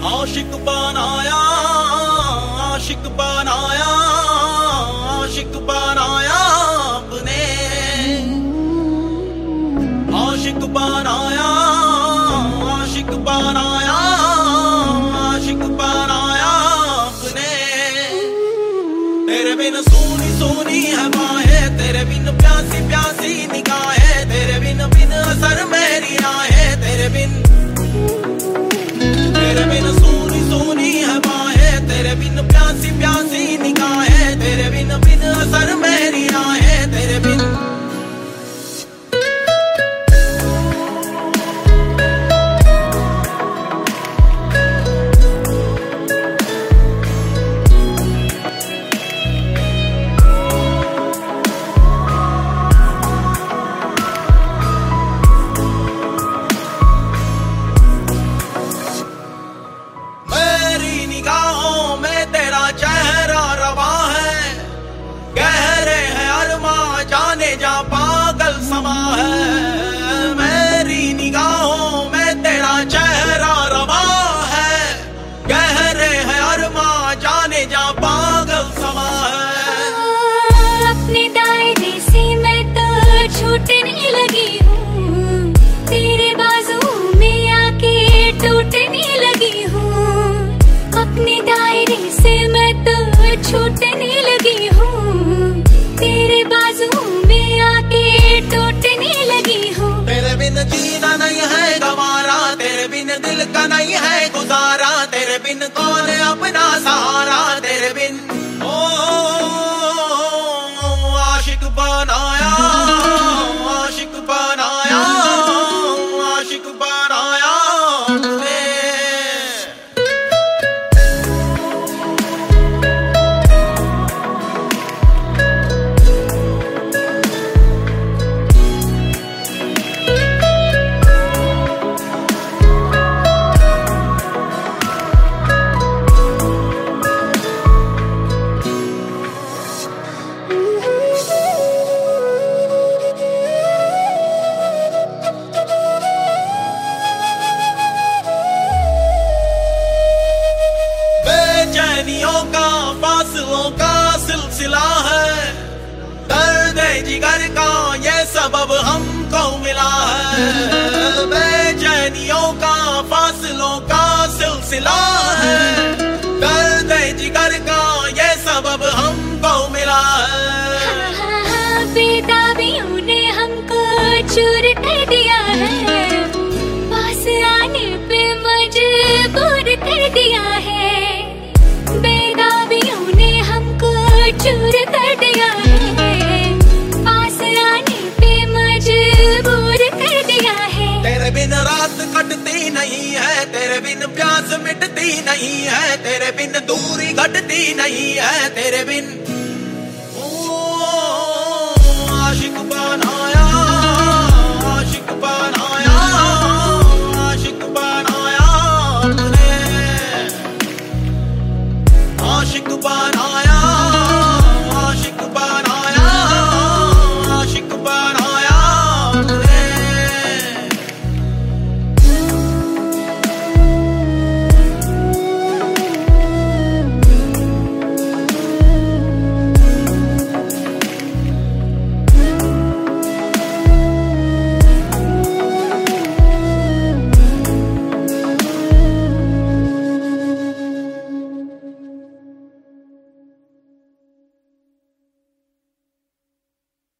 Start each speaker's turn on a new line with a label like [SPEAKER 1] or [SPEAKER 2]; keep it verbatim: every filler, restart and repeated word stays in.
[SPEAKER 1] आशिक बनाया, आशिक बनाया, आशिक बनाया आपने, आशिक बनाया, आशिक बनाया, आशिक बनाया आपने। तेरे बिन सोनी सोनी है बाहें, तेरे बिन प्यासी प्यासी निगाहें, तेरे बिन बिन असर मेरी आहें, तेरे बिन तेरे बिन सोनी सोनी है बाहें, तेरे बिन प्यासी प्यासी निगाहें, तेरे बिन बिन असर मेरी आहें, तेरे बिन। निगाहों में तेरा चेहरा रवा है, गहरे हैं अरमा जाने जा पागल समा है। मेरी निगाहों में तेरा चेहरा रवा है, गहरे हैं अरमा जाने जा पागल समा है।
[SPEAKER 2] अपने दायरे से मैं तो छूटने लगी हूँ, तेरे बाजू में आके टूटने लगी हूँ। अपने दायरे से मैं तो छूटने लगी हूँ, तेरे बाजू में आके टूटने लगी हूँ।
[SPEAKER 1] तेरे बिन जीना नहीं है गवारा, तेरे बिन दिल का नहीं है गुजारा, तेरे बिन कौन अपना सहारा, तेरे बिन ओ आशिक बनाया, आशिक बनाया, आशिक बनाया तूने। बेचैनियों का फासलों का सिलसिला है, दर्द जिगर का ये सबब हमको मिला है। बेचैनियों का फासलों का सिलसिला है, दर्द जिगर का ये सबब हमको मिला है।
[SPEAKER 2] बेताबियों ने हमको चूर कर दिया है, पास आने पे मजबूर कर दिया है। बेताबियों ने हमको चूर कर दिया है, पास आने पे मजबूर कर दिया है।
[SPEAKER 1] तेरे बिन रात कटती नहीं है, तेरे बिन प्यास मिटती नहीं है, तेरे बिन दूरी घटती नहीं है, तेरे बिन